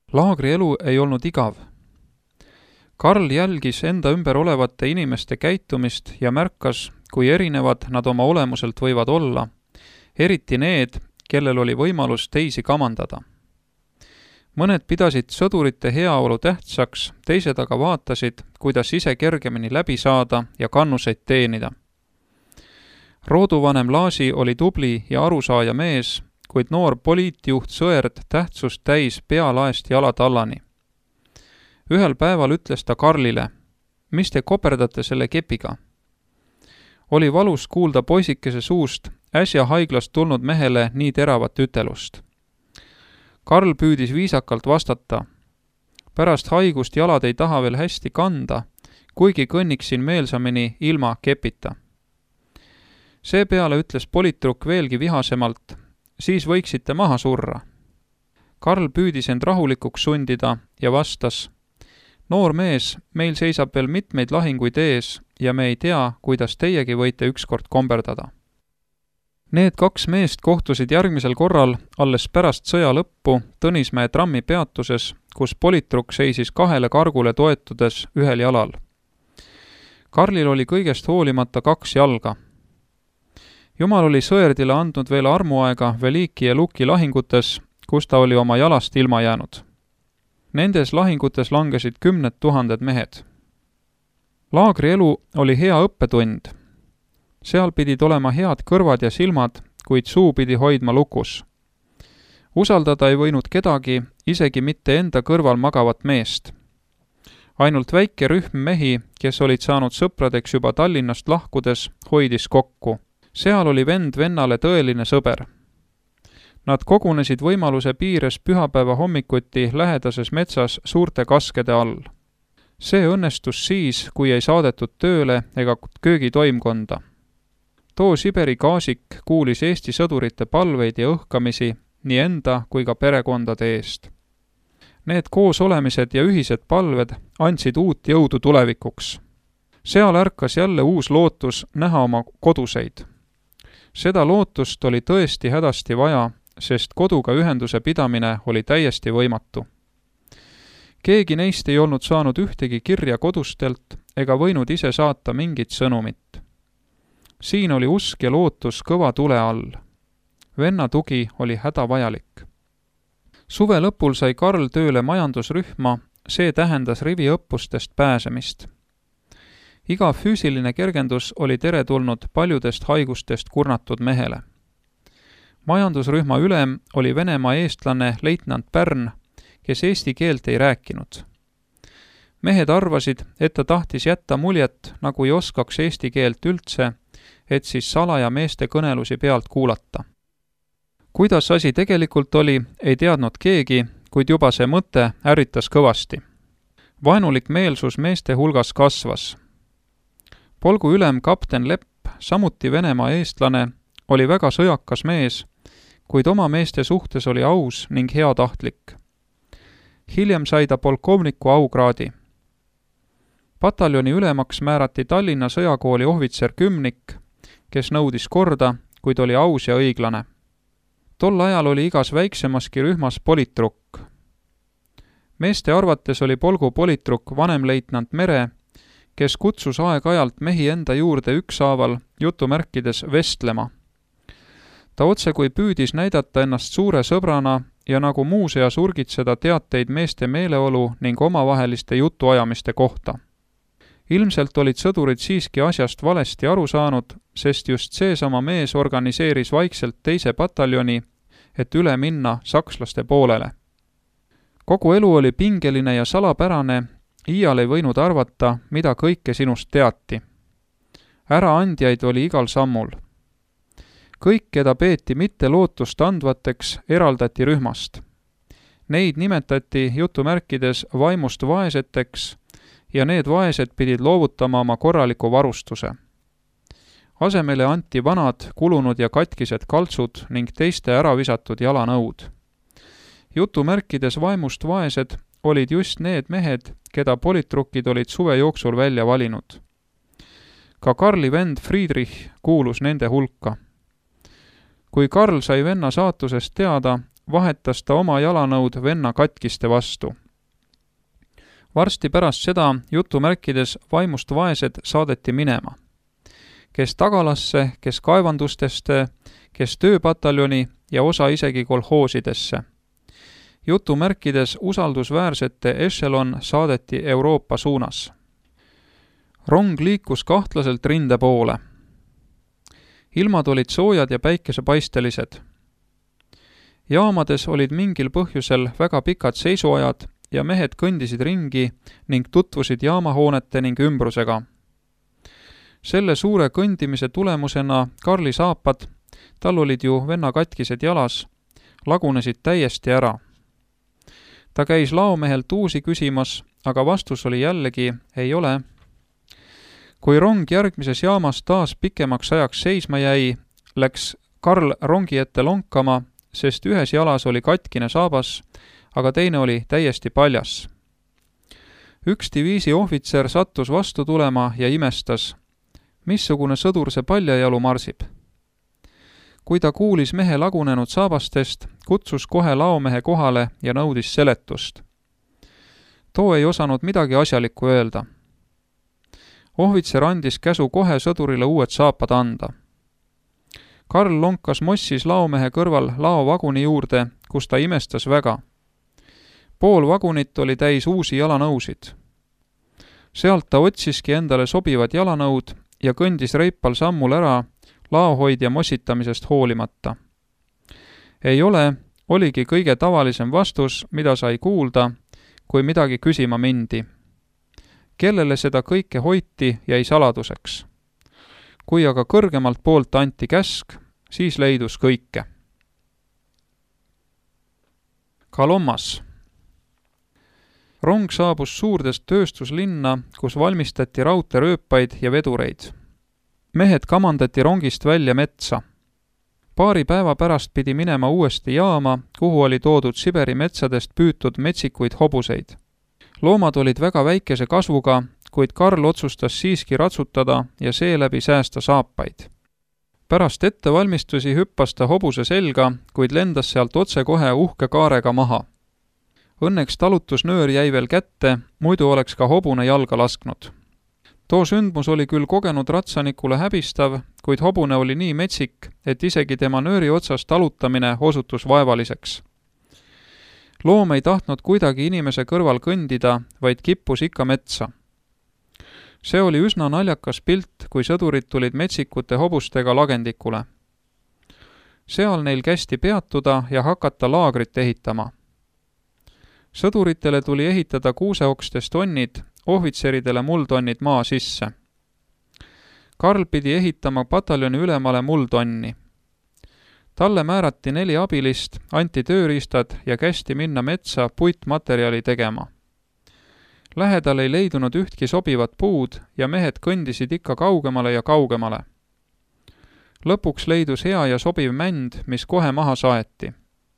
Laagri elu ei olnud igav. Karl jälgis enda ümber olevate inimeste käitumist ja märkas, kui erinevad nad oma olemuselt võivad olla, eriti need, kellel oli võimalus teisi kamandada. Mõned pidasid sõdurite heaolu tähtsaks, teised aga vaatasid, kuidas ise kergemini läbi saada ja kannuseid teenida. Rooduvanem Laasi oli tubli ja arusaaja mees, kuid noor poliitjuht Sõerd tähtsust täis pealaest jalatallani. Ühel päeval ütles ta Karlile, mis te koperdate selle kepiga? Oli valus kuulda poisikese suust äsja haiglast tulnud mehele nii teravat ütelust. Karl püüdis viisakalt vastata. Pärast haigust jalad ei taha veel hästi kanda, kuigi kõnniksin meelsamini ilma kepita. Seepeale ütles politruk veelgi vihasemalt, siis võiksite maha surra. Karl püüdis end rahulikuks sundida ja vastas, noor mees, meil seisab veel mitmeid lahinguid ees ja me ei tea, kuidas teiegi võite ükskord komberdada. Need kaks meest kohtusid järgmisel korral alles pärast sõja lõppu Tõnismäe trammi peatuses, kus politruk seisis kahele kargule toetudes ühel jalal. Karlil oli kõigest hoolimata kaks jalga. Jumal oli Sõerdile andnud veel armuaega Veliki ja Luki lahingutes, kus ta oli oma jalast ilma jäänud. Nendes lahingutes langesid 10 000 mehed. Laagri elu oli hea õppetund. Seal pidid olema head kõrvad ja silmad, kuid suu pidi hoidma lukus. Usaldada ei võinud kedagi, isegi mitte enda kõrval magavat meest. Ainult väike rühm mehi, kes olid saanud sõpradeks juba Tallinnast lahkudes, hoidis kokku. Seal oli vend vennale tõeline sõber. Nad kogunesid võimaluse piires pühapäeva hommikuti lähedases metsas suurte kaskede all. See õnnestus siis, kui ei saadetud tööle ega köögitoimkonda. Too Siberi gaasik kuulis Eesti sõdurite palveid ja õhkamisi nii enda kui ka perekondade eest. Need koosolemised ja ühised palved andsid uut jõudu tulevikuks. Seal ärkas jälle uus lootus näha oma koduseid. Seda lootust oli tõesti hädasti vaja, sest koduga ühenduse pidamine oli täiesti võimatu. Keegi neist ei olnud saanud ühtegi kirja kodustelt ega võinud ise saata mingit sõnumit. Siin oli usk ja lootus kõva tule all. Venna tugi oli hädavajalik. Suve lõpul sai Karl tööle majandusrühma, see tähendas riviõppustest pääsemist. Iga füüsiline kergendus oli teretulnud paljudest haigustest kurnatud mehele. Majandusrühma ülem oli Venemaa eestlane leitnant Pärn, kes eesti keelt ei rääkinud. Mehed arvasid, et ta tahtis jätta muljet, nagu ei oskaks eesti keelt üldse, et siis salaja meeste kõnelusi pealt kuulata. Kuidas asi tegelikult oli, ei teadnud keegi, kuid juba see mõte ärritas kõvasti. Vaenulik meelsus meeste hulgas kasvas. Polgu ülem kapten Lepp, samuti Venemaa eestlane, oli väga sõjakas mees, kuid oma meeste suhtes oli aus ning heatahtlik. Hiljem sai ta polkovniku aukraadi. Pataljoni ülemaks määrati Tallinna sõjakooli ohvitser Kümnik, kes nõudis korda, kuid oli aus ja õiglane. Tol ajal oli igas väiksemaski rühmas politruk. Meeste arvates oli polgu politruk vanemleitnant Mere, kes kutsus aeg-ajalt mehi enda juurde ükshaaval jutumärkides vestlema. Ta otse kui püüdis näidata ennast suure sõbrana ja nagu muuseas urgitseda teateid meeste meeleolu ning omavaheliste jutuajamiste kohta. Ilmselt olid sõdurid siiski asjast valesti aru saanud, sest just seesama mees organiseeris vaikselt teise pataljoni, et üle minna sakslaste poolele. Kogu elu oli pingeline ja salapärane, iial ei võinud arvata, mida kõike sinust teati. Äraandjaid oli igal sammul. Kõik, keda peeti mitte lootust andvateks, eraldati rühmast. Neid nimetati jutumärkides vaimust vaeseteks ja need vaesed pidid loovutama oma korraliku varustuse. Asemele anti vanad, kulunud ja katkised kaltsud ning teiste äravisatud jalanõud. Jutumärkides vaimust vaesed olid just need mehed, keda politrukid olid suve jooksul välja valinud. Ka Karli vend Friedrich kuulus nende hulka. Kui Karl sai venna saatusest teada, vahetas ta oma jalanõud venna katkiste vastu. Varsti pärast seda jutumärkides vaimust vaesed saadeti minema. Kes tagalasse, kes kaevandustesse, kes tööpataljoni ja osa isegi kolhoosidesse. Jutumärkides usaldusväärsete ešelon saadeti Euroopa suunas. Rong liikus kahtlaselt rinde poole. Ilmad olid soojad ja päikesepaistelised. Jaamades olid mingil põhjusel väga pikad seisuajad ja mehed kõndisid ringi ning tutvusid jaamahoonete ning ümbrusega. Selle suure kõndimise tulemusena Karli saapad, tal olid ju venna katkised jalas, lagunesid täiesti ära. Ta käis laomehelt uusi küsimas, aga vastus oli jällegi ei ole. Kui rong järgmises jaamas taas pikemaks ajaks seisma jäi, läks Karl rongi ette lonkama, sest ühes jalas oli katkine saabas, aga teine oli täiesti paljas. Üks diviisi ohvitser sattus vastu tulema ja imestas, missugune sõdur see paljajalu marsib. Kui ta kuulis mehe lagunenud saabastest, kutsus kohe laomehe kohale ja nõudis seletust. Too ei osanud midagi asjalikku öelda. Ohvitser andis käsu kohe sõdurile uued saapad anda. Karl lonkas mossis laomehe kõrval laovaguni juurde, kus ta imestas väga. Pool vagunit oli täis uusi jalanõusid. Sealt ta otsiski endale sobivad jalanõud ja kõndis reipal sammul ära, laohoidja mossitamisest hoolimata. Ei ole, oligi kõige tavalisem vastus, mida sai kuulda, kui midagi küsima mindi. Kellele seda kõike hoiti, jäi saladuseks. Kui aga kõrgemalt poolt anti käsk, siis leidus kõike. Kalommas. Rong saabus suurdest tööstuslinna, kus valmistati raudteerööpaid ja vedureid. Mehed kamandati rongist välja metsa. Paari päeva pärast pidi minema uuesti jaama, kuhu oli toodud Siberi metsadest püütud metsikuid hobuseid. Loomad olid väga väikese kasvuga, kuid Karl otsustas siiski ratsutada ja seeläbi säästa saapaid. Pärast ettevalmistusi hüppas ta hobuse selga, kuid lendas sealt otsekohe uhke kaarega maha. Õnneks talutusnöör jäi veel kätte, muidu oleks ka hobune jalga lasknud. Too sündmus oli küll kogenud ratsanikule häbistav, kuid hobune oli nii metsik, et isegi tema nööri otsas talutamine osutus vaevaliseks. Loom ei tahtnud kuidagi inimese kõrval kõndida, vaid kippus ikka metsa. See oli üsna naljakas pilt, kui sõdurid tulid metsikute hobustega lagendikule. Seal neil kästi peatuda ja hakata laagrit ehitama. Sõduritele tuli ehitada kuuseokstest tonnid, ohvitseridele muldonnid maa sisse. Karl pidi ehitama pataljoni ülemale muldonni. Talle määrati 4 abilist, anti tööriistad ja kästi minna metsa puitmaterjali tegema. Lähedal ei leidunud ühtki sobivat puud ja mehed kõndisid ikka kaugemale ja kaugemale. Lõpuks leidus hea ja sobiv mänd, mis kohe maha saeti.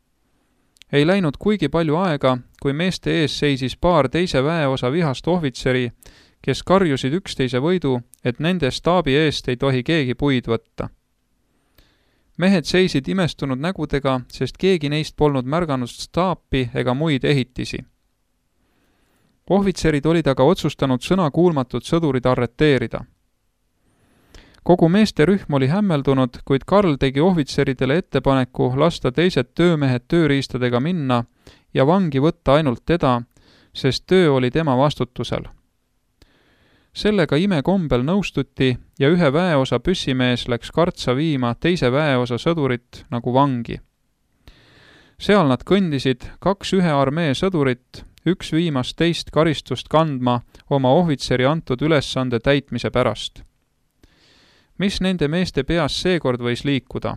Ei läinud kuigi palju aega, kui meeste ees seisis paar teise väeosa vihast ohvitseri, kes karjusid üksteise võidu, et nende staabi eest ei tohi keegi puid võtta. Mehed seisid imestunud nägudega, sest keegi neist polnud märganud staapi ega muid ehitisi. Ohvitserid olid aga otsustanud sõnakuulmatud sõdurid arreteerida. Kogu meesterühm oli hämmeldunud, kuid Karl tegi ohvitseridele ettepaneku lasta teised töömehed tööriistadega minna ja vangi võtta ainult teda, sest töö oli tema vastutusel. Sellega imekombel nõustuti ja ühe väeosa püssimees läks kartsa viima teise väeosa sõdurit nagu vangi. Seal nad kõndisid 2 ühe armee sõdurit, üks viimas teist karistust kandma oma ohvitseri antud ülesande täitmise pärast. Mis nende meeste peas seekord võis liikuda?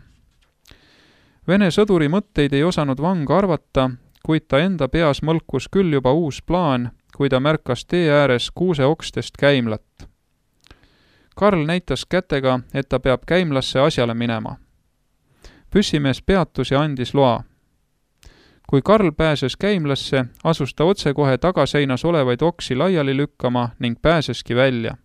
Vene sõduri mõtteid ei osanud vang arvata, kuid ta enda peas mõlkus küll juba uus plaan, kui ta märkas tee ääres kuuseokstest käimlat. Karl näitas kätega, et ta peab käimlasse asjale minema. Püssimees peatus ja andis loa. Kui Karl pääses käimlasse, asus ta otsekohe tagaseinas olevaid oksi laiali lükkama ning pääseski välja.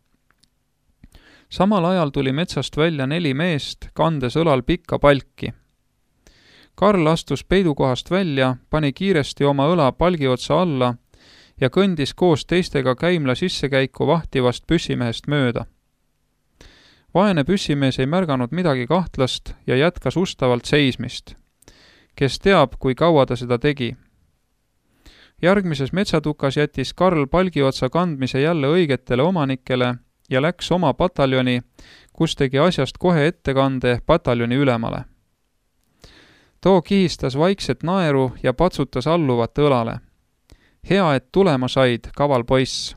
Samal ajal tuli metsast välja 4 meest, kandes õlal pikka palki. Karl astus peidukohast välja, pani kiiresti oma õla palgi otsa alla ja kõndis koos teistega käimla sissekäiku vahtivast püssimehest mööda. Vaene püssimees ei märganud midagi kahtlast ja jätkas ustavalt seismist. Kes teab, kui kaua ta seda tegi. Järgmises metsatukas jättis Karl palgiotsa kandmise jälle õigetele omanikele ja läks oma pataljoni, kus tegi asjast kohe ettekande pataljoni ülemale. Too kihistas vaikset naeru ja patsutas alluvat õlale. Hea, et tulema said, kaval poiss.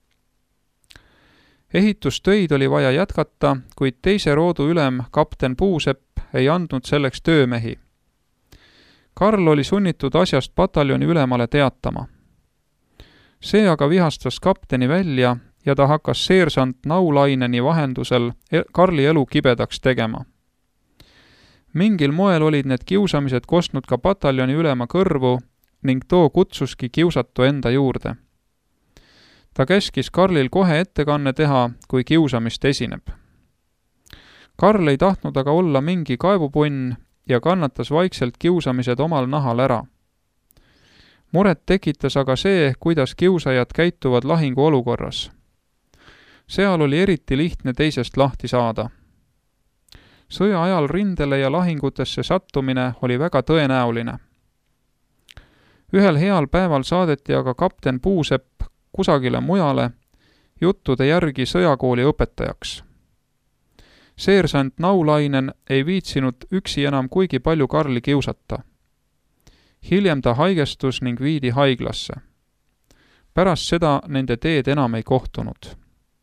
Ehitustöid oli vaja jätkata, kuid teise roodu ülem kapten Puusepp ei andnud selleks töömehi. Karl oli sunnitud asjast pataljoni ülemale teatama. See aga vihastas kapteni välja ja ta hakkas seersant Naulaineni vahendusel Karli elu kibedaks tegema. Mingil moel olid need kiusamised kostnud ka pataljoni ülema kõrvu ning too kutsuski kiusatu enda juurde. Ta käskis Karlil kohe ettekanne teha, kui kiusamist esineb. Karl ei tahtnud aga olla mingi kaevupunn ja kannatas vaikselt kiusamised omal nahal ära. Muret tekitas aga see, kuidas kiusajad käituvad lahingu olukorras. Seal oli eriti lihtne teisest lahti saada. Sõja ajal rindele ja lahingutesse sattumine oli väga tõenäoline. Ühel heal päeval saadeti aga kapten Puusepp kusagile mujale juttude järgi sõjakooli õpetajaks. Seersant Naulainen ei viitsinud üksi enam kuigi palju Karli kiusata. Hiljem ta haigestus ning viidi haiglasse. Pärast seda nende teed enam ei kohtunud.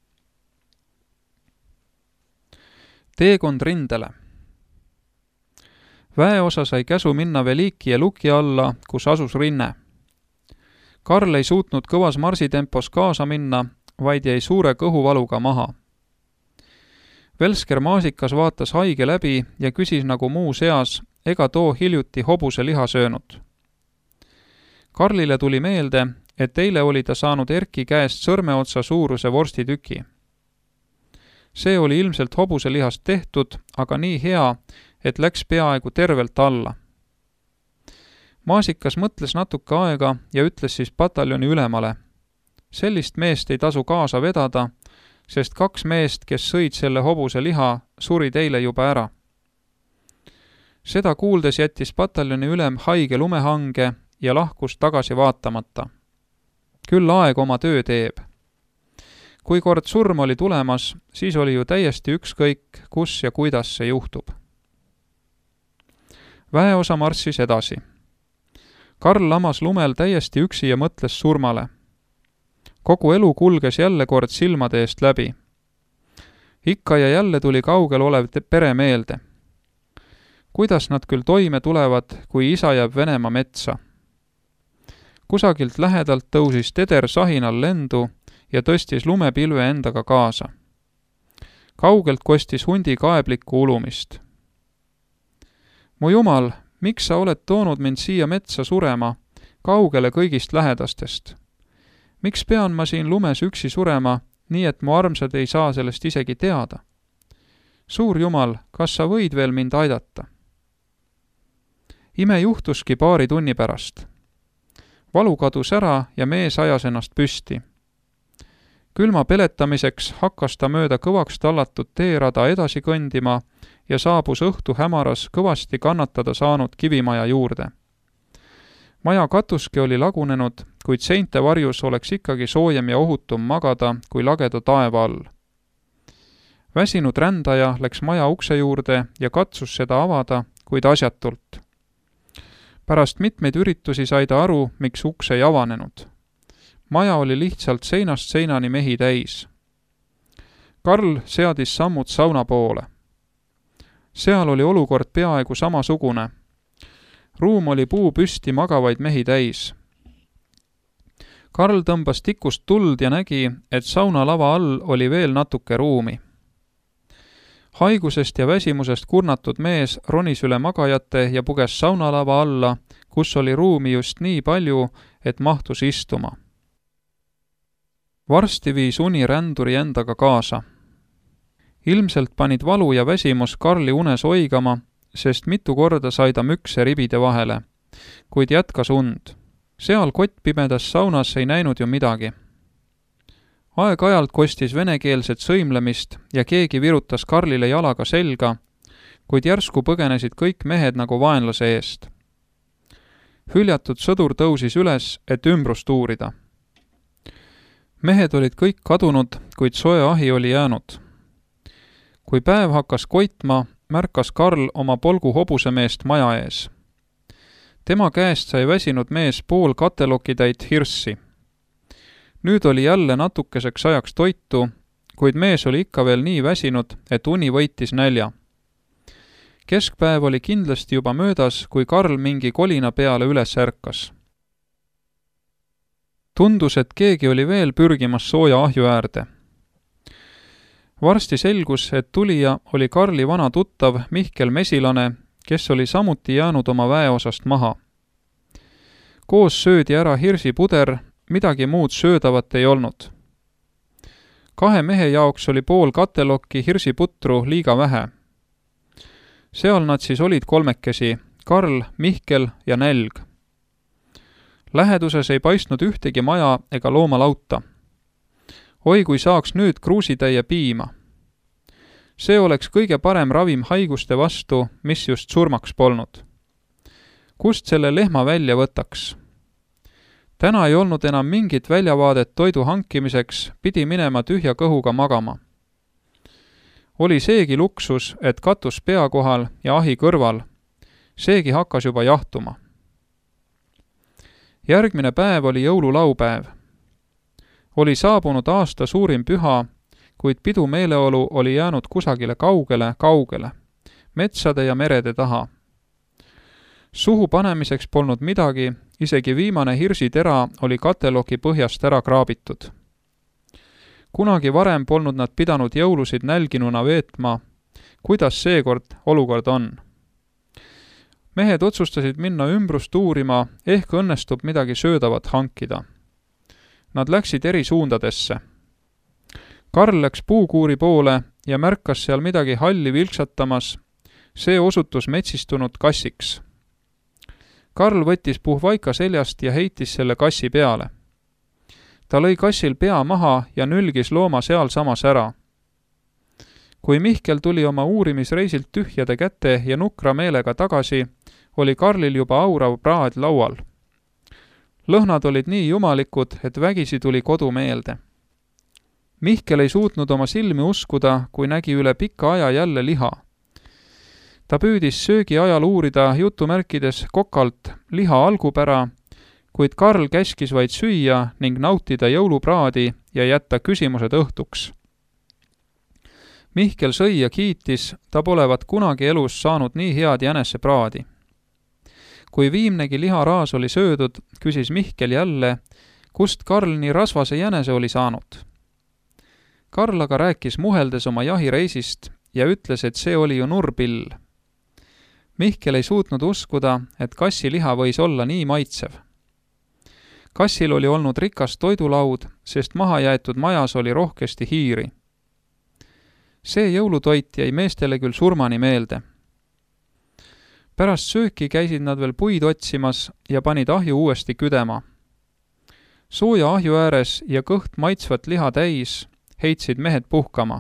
Teekond rindele. Väeosa sai käsu minna Veliki ja Luki alla, kus asus rinne. Karl ei suutnud kõvas marsitempos kaasa minna, vaid jäi suure kõhuvaluga maha. Velsker Maasikas vaatas haige läbi ja küsis nagu muu seas, ega too hiljuti hobuse liha söönud. Karlile tuli meelde, et eile oli ta saanud Erki käest sõrmeotsa suuruse vorstituki. See oli ilmselt hobuse lihast tehtud, aga nii hea, et läks peaaegu tervelt alla. Maasikas mõtles natuke aega ja ütles siis pataljoni ülemale. Sellist meest ei tasu kaasa vedada, sest 2 meest, kes sõid selle hobuse liha, surid eile juba ära. Seda kuuldes jättis pataljoni ülem haige lumehange ja lahkus tagasi vaatamata. Küll aeg oma töö teeb. Kui kord surm oli tulemas, siis oli ju täiesti ükskõik, kus ja kuidas see juhtub. Väeosa marssis edasi. Karl lamas lumel täiesti üksi ja mõtles surmale. Kogu elu kulges jälle kord silmade eest läbi. Ikka ja jälle tuli kaugel olev pere meelde. Kuidas nad küll toime tulevad, kui isa jääb Venemaa metsa? Kusagilt lähedalt tõusis teder sahinal lendu ja tõstis lumepilve endaga kaasa. Kaugelt kostis hundi kaeblikku ulumist. Mu jumal, miks sa oled toonud mind siia metsa surema, kaugele kõigist lähedastest? Miks pean ma siin lumes üksi surema, nii et mu armsad ei saa sellest isegi teada? Suur jumal, kas sa võid veel mind aidata? Ime juhtuski paari tunni pärast. Valu kadus ära ja mees ajas ennast püsti. Külma peletamiseks hakkas ta mööda kõvaks tallatud teerada edasi kõndima ja saabus õhtu hämaras kõvasti kannatada saanud kivimaja juurde. Maja katuski oli lagunenud, kuid seinte varjus oleks ikkagi soojem ja ohutum magada kui lageda taeva all. Väsinud rändaja läks maja ukse juurde ja katsus seda avada, kuid asjatult. Pärast mitmeid üritusi sai ta aru, miks uks ei avanenud. Maja oli lihtsalt seinast seinani mehi täis. Karl seadis sammud sauna poole. Seal oli olukord peaaegu samasugune. Ruum oli puu püsti magavaid mehi täis. Karl tõmbas tikust tuld ja nägi, et saunalava all oli veel natuke ruumi. Haigusest ja väsimusest kurnatud mees ronis üle magajate ja puges saunalava alla, kus oli ruumi just nii palju, et mahtus istuma. Varsti viis uni ränduri endaga kaasa. Ilmselt panid valu ja väsimus Karli unes oigama, sest mitu korda sai ta mükse ribide vahele, kuid jätkas und. Seal kottpimedas saunas ei näinud ju midagi. Aeg-ajalt kostis venekeelset sõimlemist ja keegi virutas Karlile jalaga selga, kuid järsku põgenesid kõik mehed nagu vaenlase eest. Hüljatud sõdur tõusis üles, et ümbrust uurida. Mehed olid kõik kadunud, kuid soe ahi oli jäänud. Kui päev hakkas koitma, märkas Karl oma polgu hobusemeest maja ees. Tema käest sai väsinud mees pool katelokitäit hirssi. Nüüd oli jälle natukeseks ajaks toitu, kuid mees oli ikka veel nii väsinud, et uni võitis nälja. Keskpäev oli kindlasti juba möödas, kui Karl mingi kolina peale üles ärkas. Tundus, et keegi oli veel pürgimas sooja ahju äärde. Varsti selgus, et tulija oli Karli vana tuttav Mihkel Mesilane, kes oli samuti jäänud oma väeosast maha. Koos söödi ära hirsipuder, midagi muud söödavat ei olnud. 2 mehe jaoks oli pool katelokki hirsiputru liiga vähe. Seal nad siis olid kolmekesi, Karl, Mihkel ja nälg. Läheduses ei paistnud ühtegi maja ega loomalauta. Oi, kui saaks nüüd kruusitäie piima. See oleks kõige parem ravim haiguste vastu, mis just surmaks polnud. Kust selle lehma välja võtaks? Täna ei olnud enam mingit väljavaadet toidu hankimiseks, pidi minema tühja kõhuga magama. Oli seegi luksus, et katus pea kohal ja ahi kõrval. Seegi hakkas juba jahtuma. Järgmine päev oli jõululaupäev. Oli saabunud aasta suurim püha, kuid pidumeeleolu oli jäänud kusagile kaugele, metsade ja merede taha. Suhu panemiseks polnud midagi, isegi viimane hirsitera oli kateloki põhjast ära kraabitud. Kunagi varem polnud nad pidanud jõulusid nälginuna veetma, kuidas seekord olukord on. Mehed otsustasid minna ümbrust uurima, ehk õnnestub midagi söödavat hankida. Nad läksid eri suundadesse. Karl läks puukuuri poole ja märkas seal midagi halli vilksatamas, see osutus metsistunud kassiks. Karl võttis puhvaika seljast ja heitis selle kassi peale. Ta lõi kassil pea maha ja nülgis looma sealsamas ära. Kui Mihkel tuli oma uurimisreisilt tühjade käte ja nukra meelega tagasi, oli Karlil juba aurav praad laual. Lõhnad olid nii jumalikud, et vägisi tuli kodu meelde. Mihkel ei suutnud oma silmi uskuda, kui nägi üle pika aja jälle liha. Ta püüdis söögi ajal uurida jutumärkides kokalt liha algupära, kuid Karl käskis vaid süüa ning nautida jõulupraadi ja jätta küsimused õhtuks. Mihkel sõi ja kiitis, ta polevat kunagi elus saanud nii head jänesepraadi. Kui viimnegi liharaas oli söödud, küsis Mihkel jälle, kust Karl nii rasvase jänese oli saanud. Karl aga rääkis muheldes oma jahireisist ja ütles, et see oli ju nurrpill. Mihkel ei suutnud uskuda, et kassiliha võis olla nii maitsev. Kassil oli olnud rikas toidulaud, sest mahajäetud majas oli rohkesti hiiri. See jõulutoit jäi meestele küll surmani meelde. Pärast sööki käisid nad veel puid otsimas ja panid ahju uuesti küdema. Sooja ahju ääres ja kõht maitsvat liha täis heitsid mehed puhkama.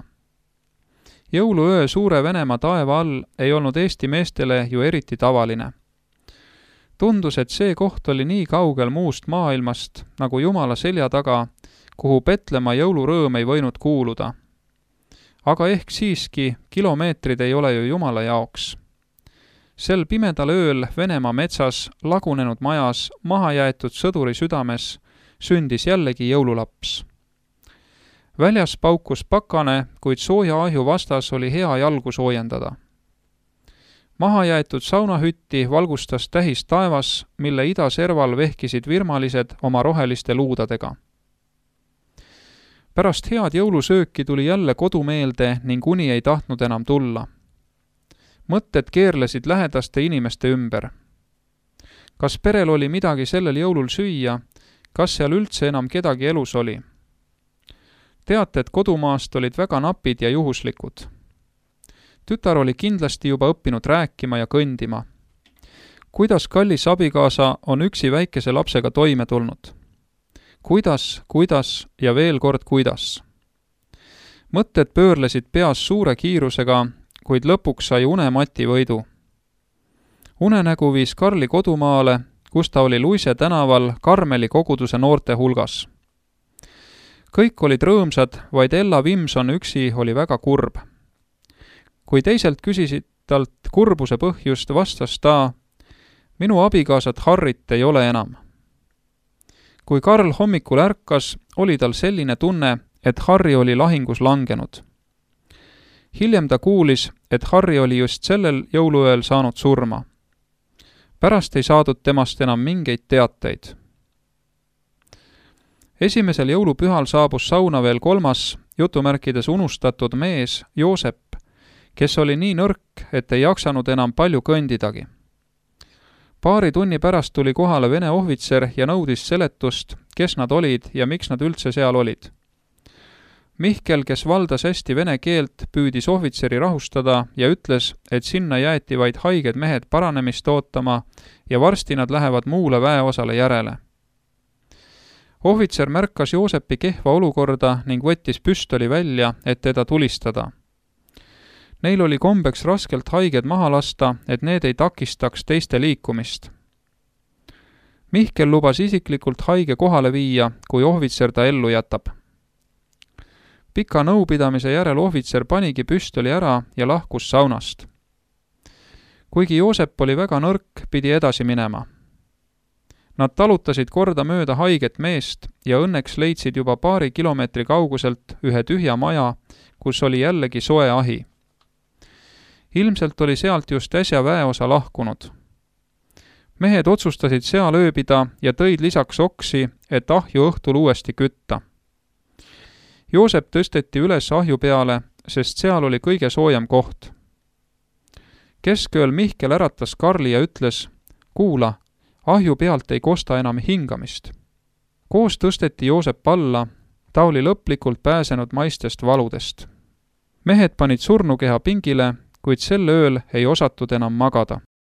Jõuluöö suure Venemaa taeva all ei olnud Eesti meestele ju eriti tavaline. Tundus, et see koht oli nii kaugel muust maailmast, nagu Jumala selja taga, kuhu Petlemma jõulurõõm ei võinud kuuluda. Aga ehk siiski kilomeetrid ei ole ju Jumala jaoks. Sel pimedal ööl Venemaa metsas, lagunenud majas, mahajäetud sõduri südames sündis jällegi jõululaps. Väljas paukus pakane, kuid sooja ahju vastas oli hea jalgu soojendada. Mahajäetud saunahütti valgustas tähis taevas, mille idaserval vehkisid virmalised oma roheliste luudadega. Pärast head jõulusööki tuli jälle kodu meelde ning uni ei tahtnud enam tulla. Mõtted keerlesid lähedaste inimeste ümber. Kas perel oli midagi sellel jõulul süüa, kas seal üldse enam kedagi elus oli? Teated kodumaast olid väga napid ja juhuslikud. Tütar oli kindlasti juba õppinud rääkima ja kõndima. Kuidas kallis abikaasa on üksi väikese lapsega toime tulnud? Kuidas ja veel kord kuidas? Mõtted pöörlesid peas suure kiirusega, kuid lõpuks sai unemati võidu. Unenägu viis Karli kodumaale, kus ta oli Luise tänaval Karmeli koguduse noorte hulgas. Kõik olid rõõmsad, vaid Ella Vimson üksi oli väga kurb. Kui teiselt küsisid talt kurbuse põhjust, vastas ta, minu abikaasat Harrit ei ole enam. Kui Karl hommikul ärkas, oli tal selline tunne, et Harri oli lahingus langenud. Hiljem ta kuulis, et Harri oli just sellel jõuluööl saanud surma. Pärast ei saadud temast enam mingeid teateid. Esimesel jõulupühal saabus sauna veel 3. jutumärkides unustatud mees, Joosep, kes oli nii nõrk, et ei jaksanud enam palju kõndidagi. Paari tunni pärast tuli kohale Vene ohvitser ja nõudis seletust, kes nad olid ja miks nad üldse seal olid. Mihkel, kes valdas hästi vene keelt, püüdis ohvitseri rahustada ja ütles, et sinna jäeti vaid haiged mehed paranemist ootama ja varsti nad lähevad muule väeosale järele. Ohvitser märkas Joosepi kehva olukorda ning võttis püstoli välja, et teda tulistada. Neil oli kombeks raskelt haiged maha lasta, et need ei takistaks teiste liikumist. Mihkel lubas isiklikult haige kohale viia, kui ohvitser ta ellu jätab. Pika nõupidamise järel ohvitser panigi püstoli ära ja lahkus saunast. Kuigi Joosep oli väga nõrk, pidi edasi minema. Nad talutasid korda mööda haiget meest ja õnneks leidsid juba paari kilomeetri kauguselt ühe tühja maja, kus oli jällegi soe ahi. Ilmselt oli sealt just äsja väeosa lahkunud. Mehed otsustasid seal ööbida ja tõid lisaks oksi, et ahju õhtul uuesti kütta. Joosep tõsteti üles ahju peale, sest seal oli kõige soojem koht. Keskööl Mihkel äratas Karli ja ütles, kuula, ahju pealt ei kosta enam hingamist. Koos tõsteti Joosep alla, ta oli lõplikult pääsenud maistest valudest. Mehed panid surnukeha pingile, kuid sel ööl ei osatud enam magada.